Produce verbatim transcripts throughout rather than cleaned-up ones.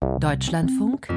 Deutschlandfunk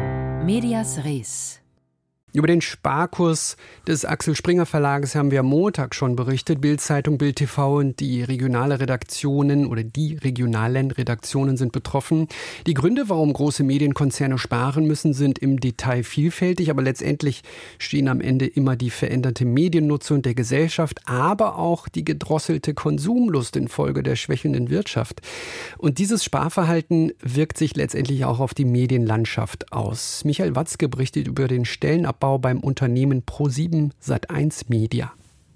Medias Res. Über den Sparkurs des Axel Springer Verlages haben wir am Montag schon berichtet. Bild-Zeitung, Bild-T V und die regionale Redaktionen oder die regionalen Redaktionen sind betroffen. Die Gründe, warum große Medienkonzerne sparen müssen, sind im Detail vielfältig. Aber letztendlich stehen am Ende immer die veränderte Mediennutzung der Gesellschaft, aber auch die gedrosselte Konsumlust infolge der schwächelnden Wirtschaft. Und dieses Sparverhalten wirkt sich letztendlich auch auf die Medienlandschaft aus. Michael Watzke berichtet über den Stellenabbau beim Unternehmen ProSieben Sat eins Media.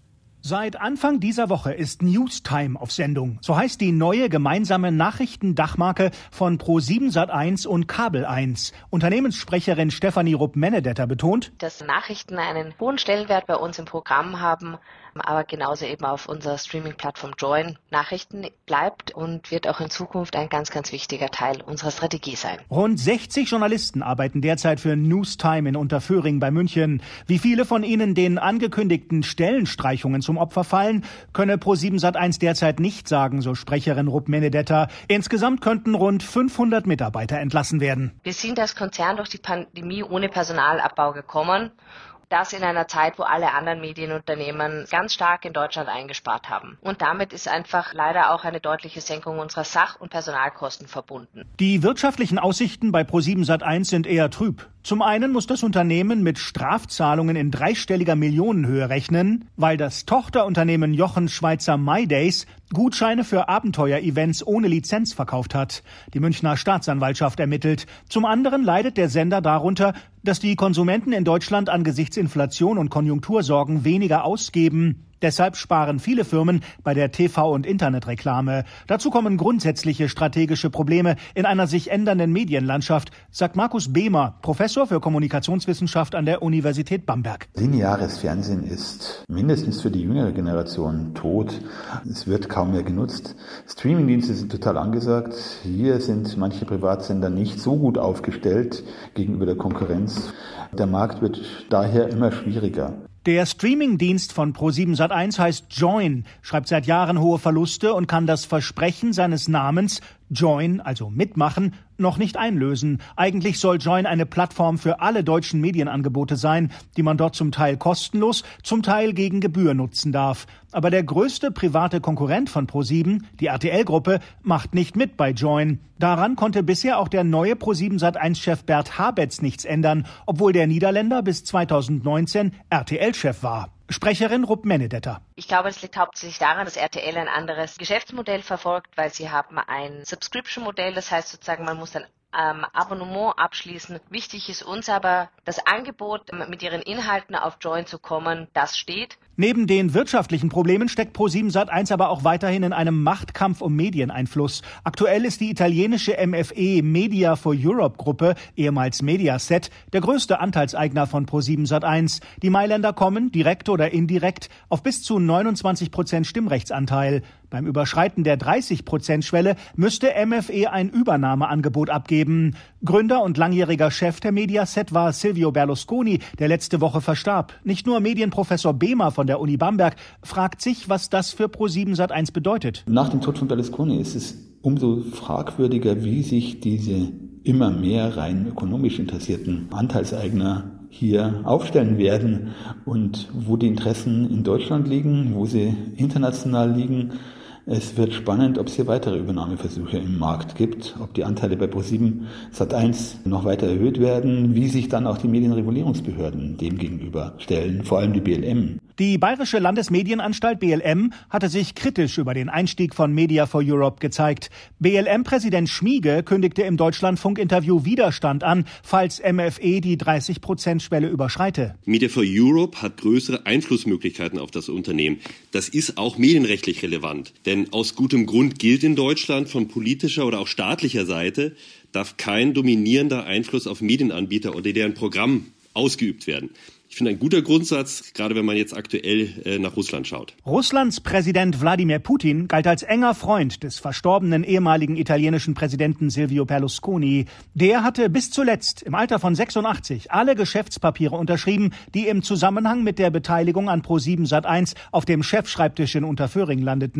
Seit Anfang dieser Woche ist Newstime auf Sendung. So heißt die neue gemeinsame Nachrichtendachmarke von ProSieben Sat eins und Kabel eins. Unternehmenssprecherin Stefanie Rupp-Menedetter betont, dass Nachrichten einen hohen Stellenwert bei uns im Programm haben, aber genauso eben auf unserer Streaming-Plattform Joyn. Nachrichten bleibt und wird auch in Zukunft ein ganz, ganz wichtiger Teil unserer Strategie sein. Rund sechzig Journalisten arbeiten derzeit für Newstime in Unterföhring bei München. Wie viele von ihnen den angekündigten Stellenstreichungen zum Opfer fallen, könne ProSieben Sat eins derzeit nicht sagen, so Sprecherin Rupp-Menedetter. Insgesamt könnten rund fünfhundert Mitarbeiter entlassen werden. Wir sind als Konzern durch die Pandemie ohne Personalabbau gekommen. Das in einer Zeit, wo alle anderen Medienunternehmen ganz stark in Deutschland eingespart haben. Und damit ist einfach leider auch eine deutliche Senkung unserer Sach- und Personalkosten verbunden. Die wirtschaftlichen Aussichten bei ProSieben Sat eins sind eher trüb. Zum einen muss das Unternehmen mit Strafzahlungen in dreistelliger Millionenhöhe rechnen, weil das Tochterunternehmen Jochen Schweizer MyDays Gutscheine für Abenteuer-Events ohne Lizenz verkauft hat. Die Münchner Staatsanwaltschaft ermittelt. Zum anderen leidet der Sender darunter, dass die Konsumenten in Deutschland angesichts Inflation und Konjunktursorgen weniger ausgeben. Deshalb sparen viele Firmen bei der T V- und Internetreklame. Dazu kommen grundsätzliche strategische Probleme in einer sich ändernden Medienlandschaft, sagt Markus Behmer, Professor für Kommunikationswissenschaft an der Universität Bamberg. Lineares Fernsehen ist mindestens für die jüngere Generation tot. Es wird kaum mehr genutzt. Streamingdienste sind total angesagt. Hier sind manche Privatsender nicht so gut aufgestellt gegenüber der Konkurrenz. Der Markt wird daher immer schwieriger. Der Streamingdienst von ProSieben Sat eins heißt Joyn, schreibt seit Jahren hohe Verluste und kann das Versprechen seines Namens Joyn, also mitmachen, noch nicht einlösen. Eigentlich soll Joyn eine Plattform für alle deutschen Medienangebote sein, die man dort zum Teil kostenlos, zum Teil gegen Gebühr nutzen darf. Aber der größte private Konkurrent von ProSieben, die R T L-Gruppe, macht nicht mit bei Joyn. Daran konnte bisher auch der neue ProSieben Sat eins-Chef Bert Habetz nichts ändern, obwohl der Niederländer bis zweitausendneunzehn R T L-Chef war. Sprecherin Rupp-Menedetter. Ich glaube, es liegt hauptsächlich daran, dass R T L ein anderes Geschäftsmodell verfolgt, weil sie haben ein Subscription-Modell, das heißt sozusagen, man muss ein ähm, Abonnement abschließen. Wichtig ist uns aber, das Angebot, mit ihren Inhalten auf Joyn zu kommen, das steht. Neben den wirtschaftlichen Problemen steckt ProSieben Sat eins aber auch weiterhin in einem Machtkampf um Medieneinfluss. Aktuell ist die italienische M F E Media for Europe Gruppe, ehemals Mediaset, der größte Anteilseigner von ProSieben Sat eins. Die Mailänder kommen, direkt oder indirekt, auf bis zu neunundzwanzig Prozent Stimmrechtsanteil. Beim Überschreiten der dreißig Prozent Schwelle müsste M F E ein Übernahmeangebot abgeben. Gründer und langjähriger Chef der Mediaset war Silvio Berlusconi, der letzte Woche verstarb. Nicht nur Medienprofessor Behmer von der Uni Bamberg fragt sich, was das für ProSieben Sat eins bedeutet. Nach dem Tod von Berlusconi ist es umso fragwürdiger, wie sich diese immer mehr rein ökonomisch interessierten Anteilseigner hier aufstellen werden und wo die Interessen in Deutschland liegen, wo sie international liegen. Es wird spannend, ob es hier weitere Übernahmeversuche im Markt gibt, ob die Anteile bei ProSieben Sat eins noch weiter erhöht werden, wie sich dann auch die Medienregulierungsbehörden dem gegenüber stellen, vor allem die B L M. Die Bayerische Landesmedienanstalt B L M hatte sich kritisch über den Einstieg von Media for Europe gezeigt. B L M-Präsident Schmiege kündigte im Deutschlandfunk-Interview Widerstand an, falls M F E die dreißig Prozent Schwelle überschreite. Media for Europe hat größere Einflussmöglichkeiten auf das Unternehmen. Das ist auch medienrechtlich relevant. Denn aus gutem Grund gilt in Deutschland von politischer oder auch staatlicher Seite, darf kein dominierender Einfluss auf Medienanbieter oder deren Programm ausgeübt werden. Ich finde ein guter Grundsatz, gerade wenn man jetzt aktuell äh, nach Russland schaut. Russlands Präsident Wladimir Putin galt als enger Freund des verstorbenen ehemaligen italienischen Präsidenten Silvio Berlusconi. Der hatte bis zuletzt im Alter von sechsundachtzig alle Geschäftspapiere unterschrieben, die im Zusammenhang mit der Beteiligung an ProSieben Sat eins auf dem Chefschreibtisch in Unterföhring landeten.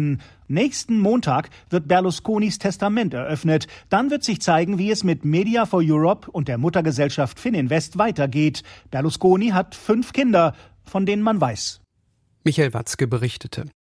Nächsten Montag wird Berlusconis Testament eröffnet. Dann wird sich zeigen, wie es mit Media for Europe und der Muttergesellschaft Fininvest weitergeht. Berlusconi hat fünf Kinder, von denen man weiß. Michael Watzke berichtete.